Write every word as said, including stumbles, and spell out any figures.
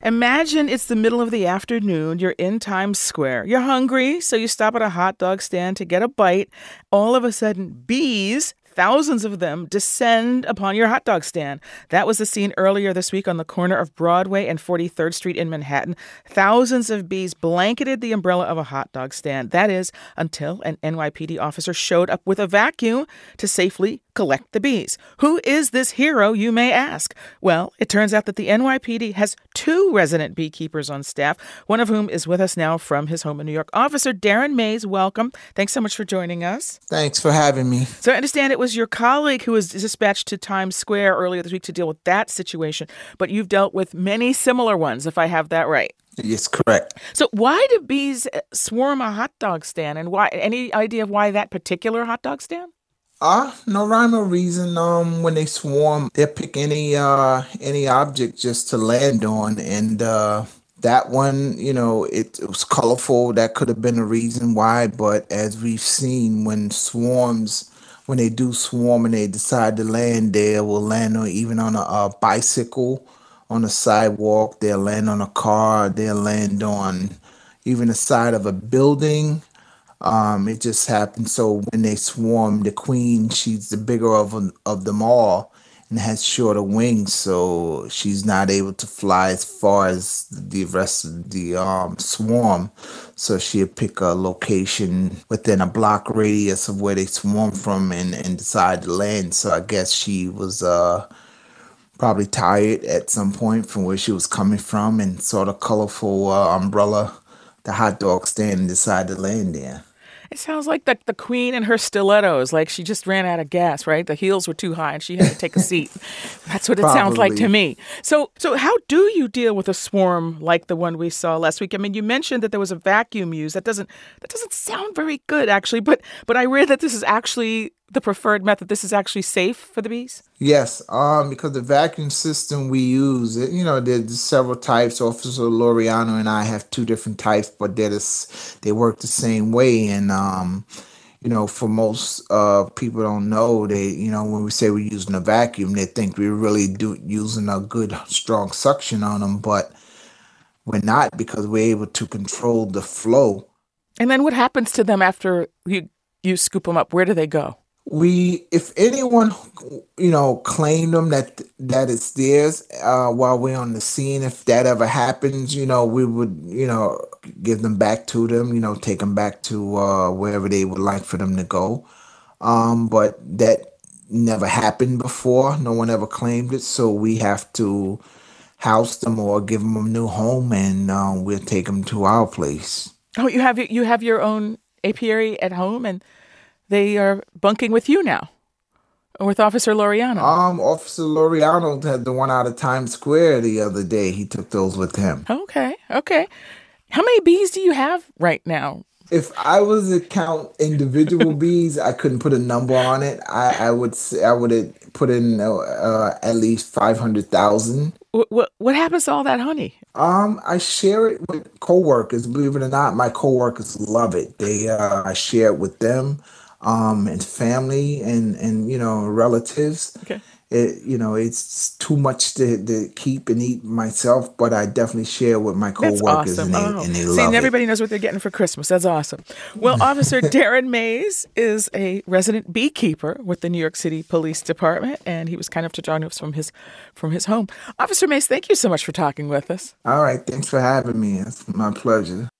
Imagine it's the middle of the afternoon. You're in Times Square. You're hungry, so you stop at a hot dog stand to get a bite. All of a sudden, bees, thousands of them, descend upon your hot dog stand. That was the scene earlier this week on the corner of Broadway and forty-third Street in Manhattan. Thousands of bees blanketed the umbrella of a hot dog stand. That is, until an N Y P D officer showed up with a vacuum to safely collect the bees. Who is this hero, you may ask? Well, it turns out that the N Y P D has two resident beekeepers on staff, one of whom is with us now from his home in New York. Officer Darren Mays, welcome. Thanks so much for joining us. Thanks for having me. So I understand it was your colleague who was dispatched to Times Square earlier this week to deal with that situation, but you've dealt with many similar ones, if I have that right. Yes, correct. So why do bees swarm a hot dog stand, and why? Any idea of why that particular hot dog stand? Uh, no rhyme or reason. Um, when they swarm, they pick any uh any object just to land on, and uh, that one, you know, it, it was colorful. That could have been a reason why, but as we've seen, when swarms, when they do swarm and they decide to land, they will land on even on a, a bicycle, on a sidewalk. They'll land on a car. They'll land on even the side of a building. Um, it just happened. So when they swarm, the queen, she's the bigger of them- of them all and has shorter wings, so she's not able to fly as far as the rest of the um, swarm. So she'll pick a location within a block radius of where they swarm from and, and decide to land. So I guess she was uh, probably tired at some point from where she was coming from and saw the colorful uh, umbrella, the hot dog stand, and decided to land there. It sounds like the, the queen and her stilettos, like she just ran out of gas, right? The heels were too high and she had to take a seat. That's what it sounds like to me. So so how do you deal with a swarm like the one we saw last week? I mean, you mentioned that there was a vacuum used. That doesn't that doesn't sound very good, actually. But but I read that this is actually the preferred method. This is actually safe for the bees? Yes, um, because the vacuum system we use, it- you know, there's several types. Officer Loriano and I have two different types, but they're the s- they work the same way. And um, you know, for most uh people don't know, they, you know, when we say we're using a vacuum, they think we're really do using a good strong suction on them, but we're not, because we're able to control the flow. And then what happens to them after you you scoop them up? Where do they go? We, if anyone, you know, claimed them that that it's theirs uh, while we're on the scene, if that ever happens, you know, we would, you know, give them back to them, you know, take them back to uh, wherever they would like for them to go. Um, but that never happened before. No one ever claimed it, so we have to house them or give them a new home, and uh, we'll take them to our place. Oh, you have you have your own apiary at home, and they are bunking with you now, with Officer Loriano. Um, Officer Loriano had the one out of Times Square the other day. He took those with him. Okay, okay. How many bees do you have right now? If I was to count individual bees, I couldn't put a number on it. I, I would say I would have put in uh, uh, at least five hundred thousand. What, what what happens to all that honey? Um, I share it with coworkers. Believe it or not, my coworkers love it. They uh, I share it with them, um, and family and and you know relatives. Okay. It, you know, it's too much to, to keep and eat myself, but I definitely share with my That's coworkers, awesome. and they Oh. and they See, love and it. everybody knows what they're getting for Christmas. That's awesome. Well, Officer Darren Mays is a resident beekeeper with the New York City Police Department, and he was kind enough to join us from his from his home. Officer Mays, thank you so much for talking with us. All right, thanks for having me. It's my pleasure.